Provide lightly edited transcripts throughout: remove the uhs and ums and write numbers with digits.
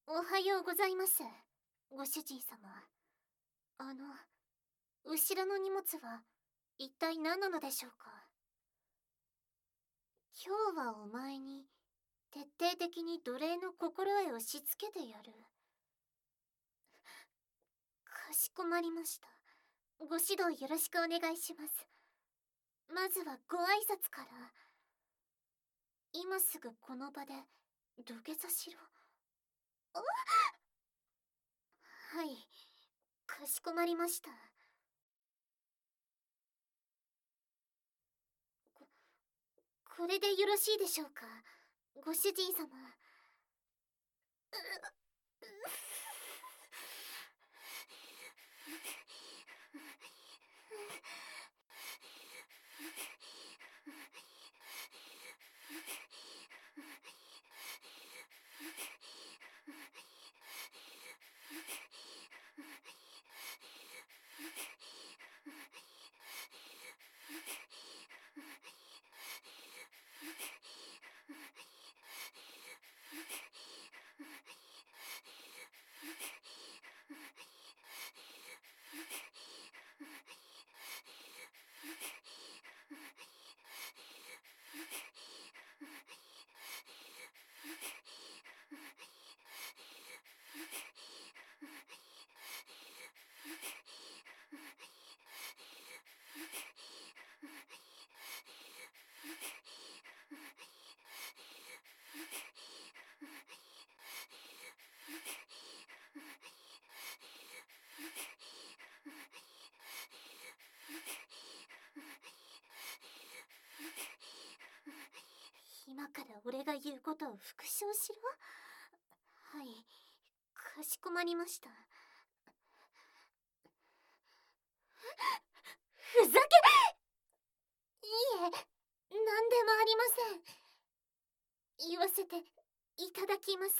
おはようございます、ご主人様。後ろの荷物は一体何なのでしょうか。今日はお前に徹底的に奴隷の心得をしつけてやる。かしこまりました。ご指導よろしくお願いします。まずはご挨拶から。今すぐこの場で土下座しろ。はい、かしこまりました。これでよろしいでしょうか、ご主人様。今から俺が言うことを復唱しろ。はい、かしこまりました。ふざけ。いいえ、何でもありません。言わせていただきます。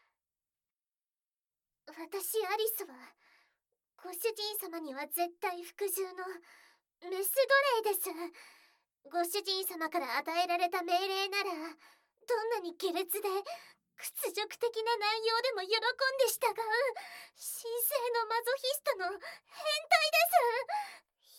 私アリスはご主人様には絶対服従のメス奴隷です。ご主人様から与えられた命令ならどんなに下劣で屈辱的な内容でも喜んで従う神聖のマゾヒストの変態です。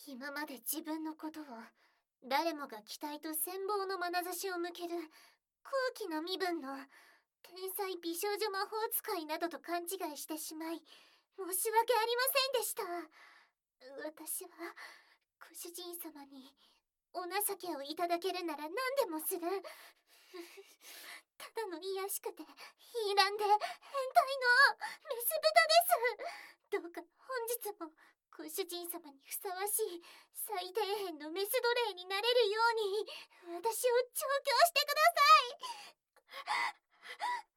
今まで自分のことを誰もが期待と羨望の眼差しを向ける高貴な身分の天才美少女魔法使いなどと勘違いしてしまい申し訳ありませんでした。私はご主人様にお情けをいただけるなら何でもする。ただの卑しくてヒーランで変態のメス豚です。どうか本日もご主人様にふさわしい最底辺のメス奴隷になれるように私を調教してください。